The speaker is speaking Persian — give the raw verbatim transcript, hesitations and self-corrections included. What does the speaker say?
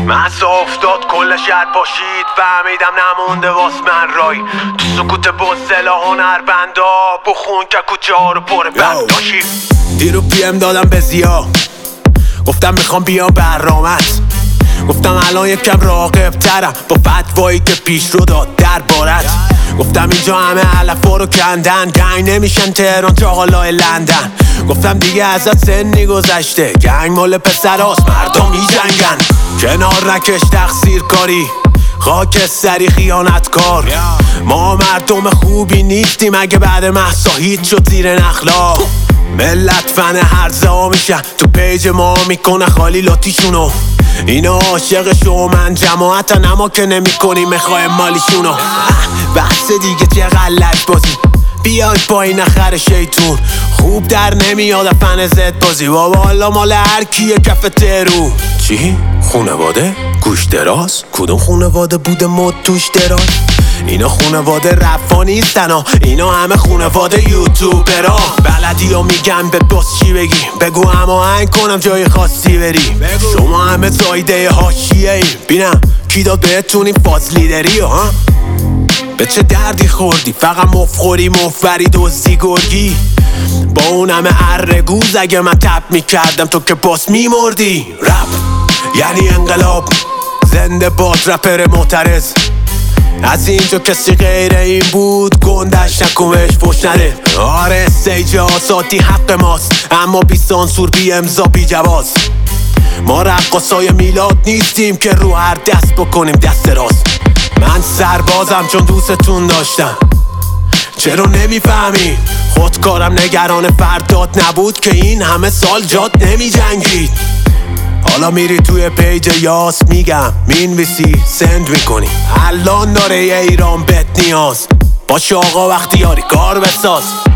مسا افتاد کل شهر پاشید، فهمیدم نمونده واس من رای. تو سکوت بزدلا هنربندا بخون که کوچه ها رو پر بنداشی. دیرو پیم دادم به زیا، گفتم میخوام بیام برامت. گفتم الان یکم راقب ترم با فتوایی که پیش رو داد در بارت. گفتم اینجا همه علفا رو کندن، گنگ نمیشن تهران چاقالای لندن. گفتم دیگه ازت سنی گذشته، گنگ مال پسراست مردم میجنگن. کنار نکش تقصیر کاری، خاک سری خیانتکار. ما مردم خوبی نیستیم اگه بعد مهسا هیچ شد زیر نخلا. ملت فن هرزه ها میشن تو پیج ما میکنه خالی لاتیشونو. اینا عاشق شو من جماعتن اما که نمی کنیم میخوای مالیشونو. بحث دیگه چه غلط بازی، بیاید با این نخر شیطون. خوب در نمیاد فن زد بازی، بابا حالا مال هر کیه کف ترو. چی؟ خونواده؟ گوش دراز؟ کدوم خونواده بوده مد توش دراز؟ اینا خونواده رفا نیستن ها، اینا همه خونواده یوتیوبرا. بلدی ها میگن به باس چی بگی، بگو اما هنگ کنم جای خاصی بری. بگو. شما همه زایده حاشیه ایم، بینم کی داد بهتون این فاز لیدری ها؟ به چه دردی خوردی؟ فقط مفخوری مفری دزدی گرگی. با اون همه ارگوز اگه من تپ میکردم تو که باس میمردی. رپ یعنی انقلاب، زنده باد رپر معترض. از اینجا کسی غیر این بود گندش نکومش فش نده. آره استیج آساتی حق ماست، اما بی سانسور بی امضا بی جواز. ما رقصای میلاد نیستیم که رو هر دست بکنیم دست راست. من سربازم چون دوستتون داشتم، چرا نمیفهمی؟ خودکارم نگران فردات نبود که این همه سال جات نمی جنگید. حالا میری توی پیج یاس میگم مینویسی سند میکنی. الان داره یه ایران بهت نیاز، باشه آقا وقتی یاری کار بساز.